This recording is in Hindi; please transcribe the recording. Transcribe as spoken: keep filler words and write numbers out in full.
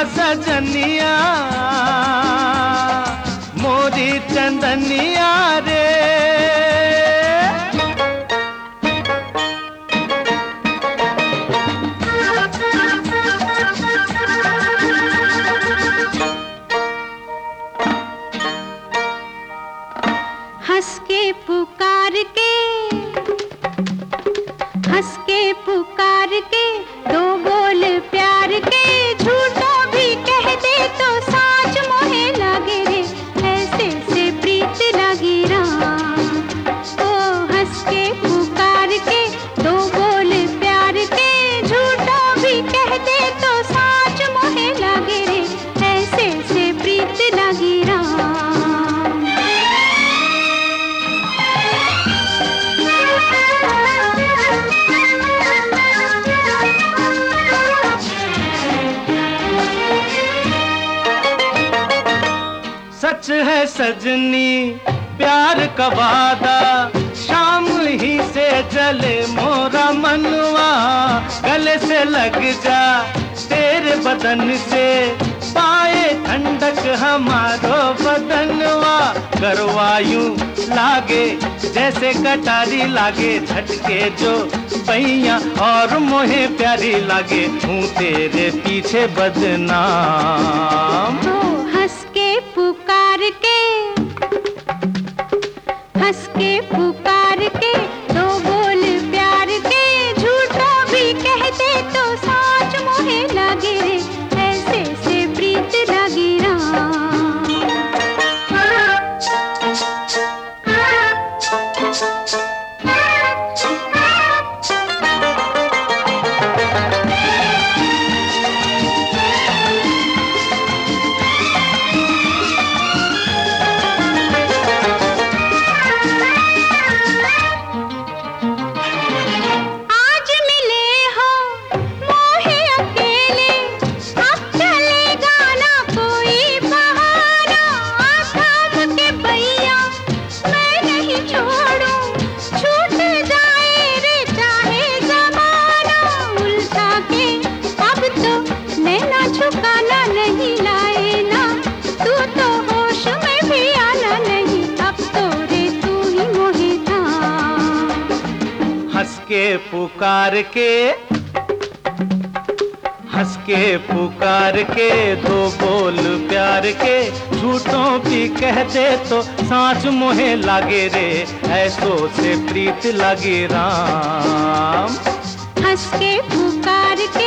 सजनिया मोरी चंदनिया रे। हंस के पुकार के हंस के पुकार के दो बोल प्यार के, झूठों भी कह दे तो साच मोहे लागे रे, ऐसे से प्रीत लगी राम। ओ हंस के पुकार के दो बोल प्यार के, झूठों भी कह दे तो साच मोहे लागे रे, ऐसे से प्रीत लगी राम। सच है सजनी प्यार का वादा, शाम ही से जले मोरा मनवा, गले से लग जा तेरे बदन से, पाए ठंडक हमारो बदनवा। करवायूं लागे जैसे कटारी लागे, झटके जो पैया और मोहे प्यारी लागे, हूँ तेरे पीछे बदनाम। हंस के पुकार के हंस के पुकार के दो बोल प्यार के, झूठों भी कह दे तो साच मोहे लागे रे, ऐसे से प्रीत लगी राम। झुकाना नहीं लाए ना, तू तो होश में भी आना नहीं, अब तो रे तू ही मोहे था। हंस के पुकार के हंस के पुकार के दो बोल प्यार के, झूठों भी कह दे तो सांच मोहे लागे रे, ऐसो से प्रीत लगी राम। हंस के पुकार के